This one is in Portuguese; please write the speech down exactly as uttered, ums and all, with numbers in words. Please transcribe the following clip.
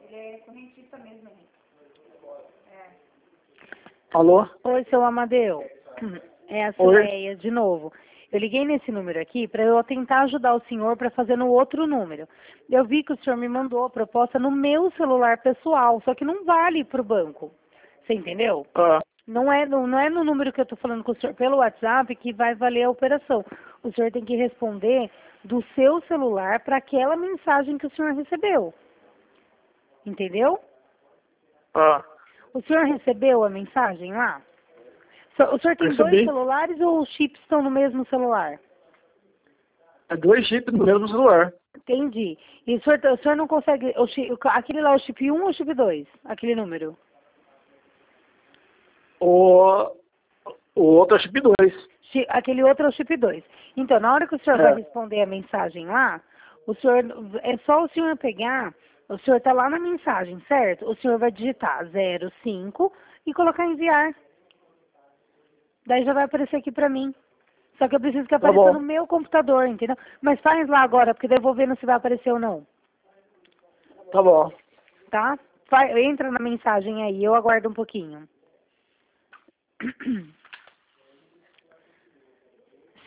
Ele é correntista mesmo, Henrique. É. Alô? Oi, seu Amadeu. É a Cileia, de novo. Eu liguei nesse número aqui para eu tentar ajudar o senhor para fazer no outro número. Eu vi que o senhor me mandou a proposta no meu celular pessoal, só que não vale para o banco. Você entendeu? Ah, Não é, no, não é no número que eu estou falando com o senhor pelo WhatsApp que vai valer a operação. O senhor tem que responder do seu celular para aquela mensagem que o senhor recebeu. Entendeu? ah, O senhor recebeu a mensagem lá? O senhor tem dois recebi. celulares ou os chips estão no mesmo celular? É dois chips no mesmo celular. Entendi. E o senhor, o senhor não consegue... O chi, aquele lá é o chip um ou o chip dois? Aquele número? O, o outro é chip dois. Chi, aquele outro é o chip dois. Então, na hora que o senhor É. vai responder a mensagem lá, o senhor... É só o senhor pegar... O senhor está lá na mensagem, certo? O senhor vai digitar zero cinco e colocar enviar. Daí já vai aparecer aqui pra mim. Só que eu preciso que Tá apareça bom. no meu computador, entendeu? Mas faz lá agora, porque daí eu vou vendo se vai aparecer ou não. Tá bom. Tá? Fa- entra na mensagem aí, eu aguardo um pouquinho.